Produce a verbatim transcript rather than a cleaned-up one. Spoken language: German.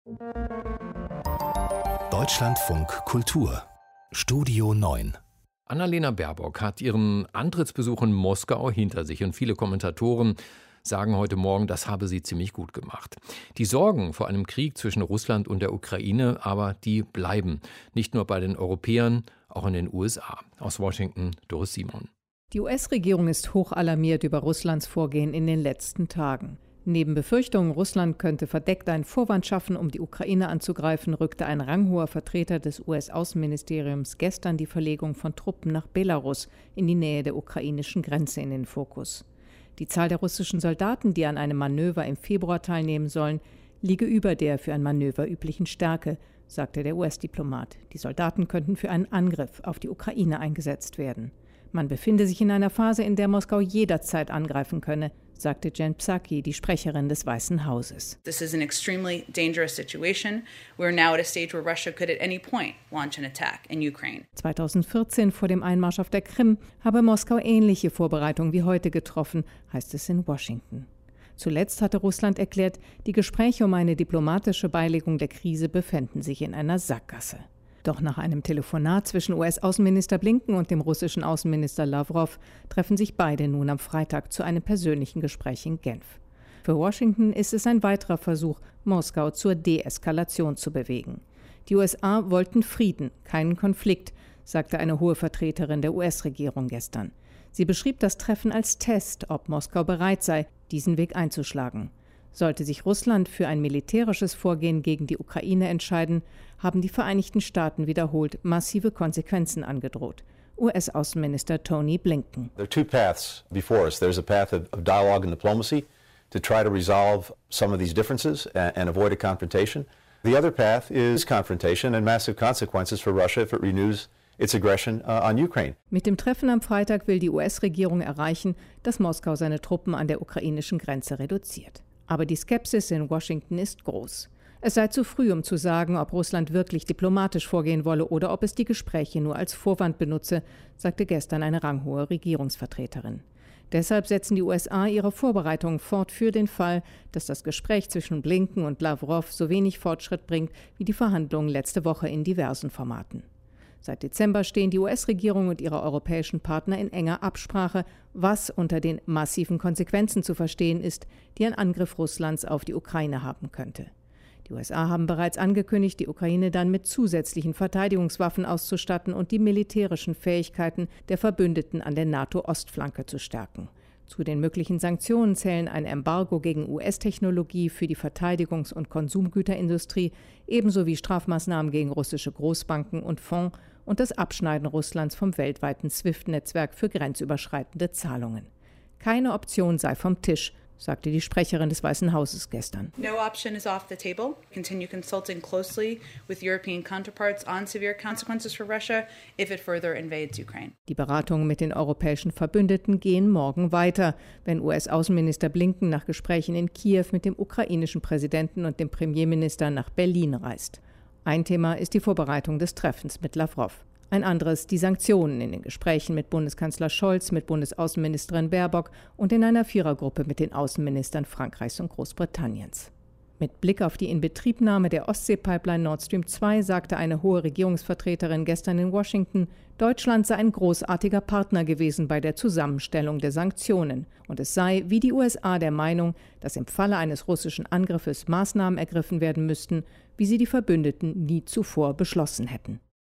Deutschlandfunk Kultur Studio neun. Annalena Baerbock hat ihren Antrittsbesuch in Moskau hinter sich und viele Kommentatoren sagen heute Morgen, das habe sie ziemlich gut gemacht. Die Sorgen vor einem Krieg zwischen Russland und der Ukraine, aber die bleiben. Nicht nur bei den Europäern, auch in den U S A. Aus Washington, Doris Simon. Die U S-Regierung ist hoch alarmiert über Russlands Vorgehen in den letzten Tagen. Neben Befürchtungen, Russland könnte verdeckt einen Vorwand schaffen, um die Ukraine anzugreifen, rückte ein ranghoher Vertreter des U S-Außenministeriums gestern die Verlegung von Truppen nach Belarus in die Nähe der ukrainischen Grenze in den Fokus. Die Zahl der russischen Soldaten, die an einem Manöver im Februar teilnehmen sollen, liege über der für ein Manöver üblichen Stärke, sagte der U S-Diplomat. Die Soldaten könnten für einen Angriff auf die Ukraine eingesetzt werden. Man befinde sich in einer Phase, in der Moskau jederzeit angreifen könne, sagte Jen Psaki, die Sprecherin des Weißen Hauses. This is an extremely dangerous situation. We're now at a stage where Russia could at any point launch an attack in Ukraine. zweitausendvierzehn, vor dem Einmarsch auf der Krim, habe Moskau ähnliche Vorbereitungen wie heute getroffen, heißt es in Washington. Zuletzt hatte Russland erklärt, die Gespräche um eine diplomatische Beilegung der Krise befänden sich in einer Sackgasse. Doch nach einem Telefonat zwischen U S-Außenminister Blinken und dem russischen Außenminister Lavrov treffen sich beide nun am Freitag zu einem persönlichen Gespräch in Genf. Für Washington ist es ein weiterer Versuch, Moskau zur Deeskalation zu bewegen. Die U S A wollten Frieden, keinen Konflikt, sagte eine hohe Vertreterin der U S-Regierung gestern. Sie beschrieb das Treffen als Test, ob Moskau bereit sei, diesen Weg einzuschlagen. Sollte sich Russland für ein militärisches Vorgehen gegen die Ukraine entscheiden, haben die Vereinigten Staaten wiederholt massive Konsequenzen angedroht. U S-Außenminister Tony Blinken. There are two paths before us. There's a path of, of dialogue and diplomacy to try to resolve some of these differences and, and avoid a confrontation. The other path is confrontation and massive consequences for Russia if it renews its aggression uh, on Ukraine. Mit dem Treffen am Freitag will die U S-Regierung erreichen, dass Moskau seine Truppen an der ukrainischen Grenze reduziert. Aber die Skepsis in Washington ist groß. Es sei zu früh, um zu sagen, ob Russland wirklich diplomatisch vorgehen wolle oder ob es die Gespräche nur als Vorwand benutze, sagte gestern eine ranghohe Regierungsvertreterin. Deshalb setzen die U S A ihre Vorbereitungen fort für den Fall, dass das Gespräch zwischen Blinken und Lavrov so wenig Fortschritt bringt wie die Verhandlungen letzte Woche in diversen Formaten. Seit Dezember stehen die U S-Regierung und ihre europäischen Partner in enger Absprache, was unter den massiven Konsequenzen zu verstehen ist, die ein Angriff Russlands auf die Ukraine haben könnte. Die U S A haben bereits angekündigt, die Ukraine dann mit zusätzlichen Verteidigungswaffen auszustatten und die militärischen Fähigkeiten der Verbündeten an der NATO-Ostflanke zu stärken. Zu den möglichen Sanktionen zählen ein Embargo gegen U S-Technologie für die Verteidigungs- und Konsumgüterindustrie, ebenso wie Strafmaßnahmen gegen russische Großbanken und Fonds und das Abschneiden Russlands vom weltweiten SWIFT-Netzwerk für grenzüberschreitende Zahlungen. Keine Option sei vom Tisch, sagte die Sprecherin des Weißen Hauses gestern. No option is off the table. Continue consulting closely with European counterparts on severe consequences for Russia if it further invades Ukraine. Die Beratungen mit den europäischen Verbündeten gehen morgen weiter, wenn U S-Außenminister Blinken nach Gesprächen in Kiew mit dem ukrainischen Präsidenten und dem Premierminister nach Berlin reist. Ein Thema ist die Vorbereitung des Treffens mit Lavrov. Ein anderes die Sanktionen in den Gesprächen mit Bundeskanzler Scholz, mit Bundesaußenministerin Baerbock und in einer Vierergruppe mit den Außenministern Frankreichs und Großbritanniens. Mit Blick auf die Inbetriebnahme der Ostsee-Pipeline Nord Stream zwei sagte eine hohe Regierungsvertreterin gestern in Washington, Deutschland sei ein großartiger Partner gewesen bei der Zusammenstellung der Sanktionen und es sei, wie die U S A, der Meinung, dass im Falle eines russischen Angriffes Maßnahmen ergriffen werden müssten, wie sie die Verbündeten nie zuvor beschlossen hätten.